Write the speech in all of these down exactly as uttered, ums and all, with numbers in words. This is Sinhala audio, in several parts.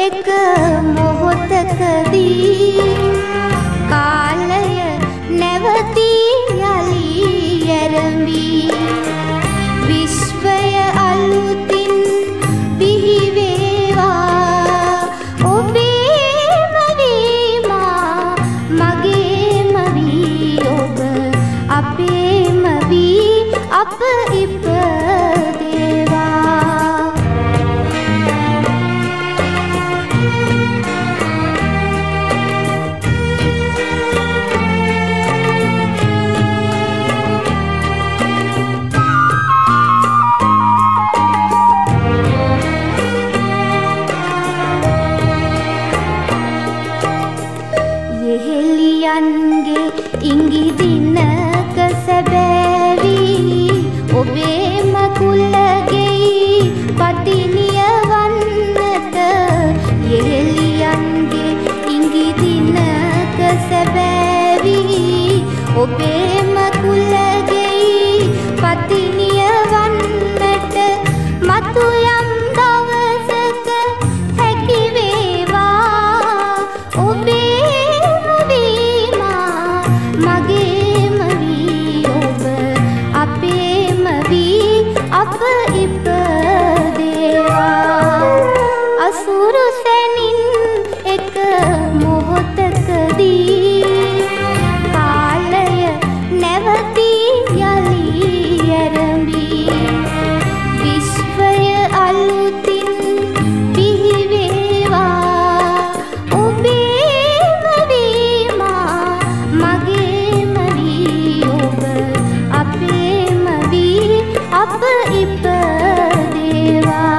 එක මොහොතකදී කාලය නැවතී යලි ඇරඹී විශ්වය අලුතින් බිහි වේවා ඔබේම වීමා මගේම වී ඔබ අපේම වී අප ඉපදේවා යෙහෙලියන්ගේ ඉඟි දිනක සැබෑවි ඔබේම කුලගෙයි පටිනිය වන්නට යෙහෙලියන්ගේ ඉඟි දිනක සැබෑවි ඔබේම කුලගෙයි පටිනිය වන්නට මතු යම් දවසක හැකි වේවා ඔබේම වීමා මගේම වී ඔබ අපේම වී අප ඉපදේවා අසුරු සැනින් එක මොහොතකදී කාලය නැවතී යලි ඇරඹී විශ්වය අලුතින් බිහි වේවා ඔබේම වීමා මගේම වී ඔබ අපේම වී අප ඉපදේවා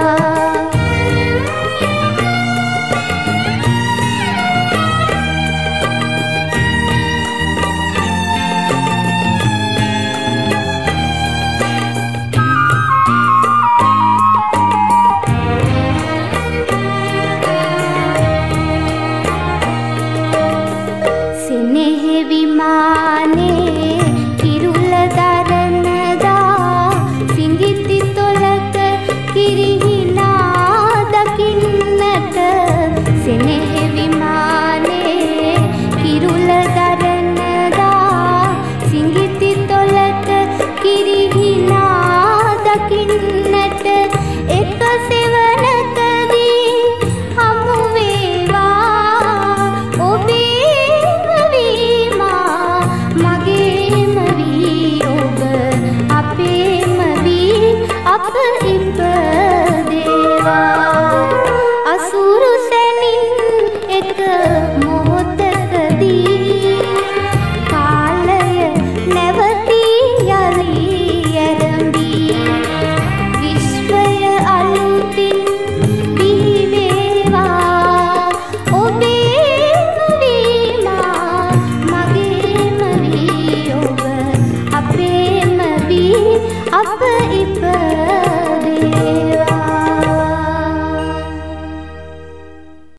සෙනෙහ විමානේ කිරුළ දරනදා සිඟිති තොලක කිරිහිනා දකින්නට සෙනෙහ විමානේ කිරුළ දරන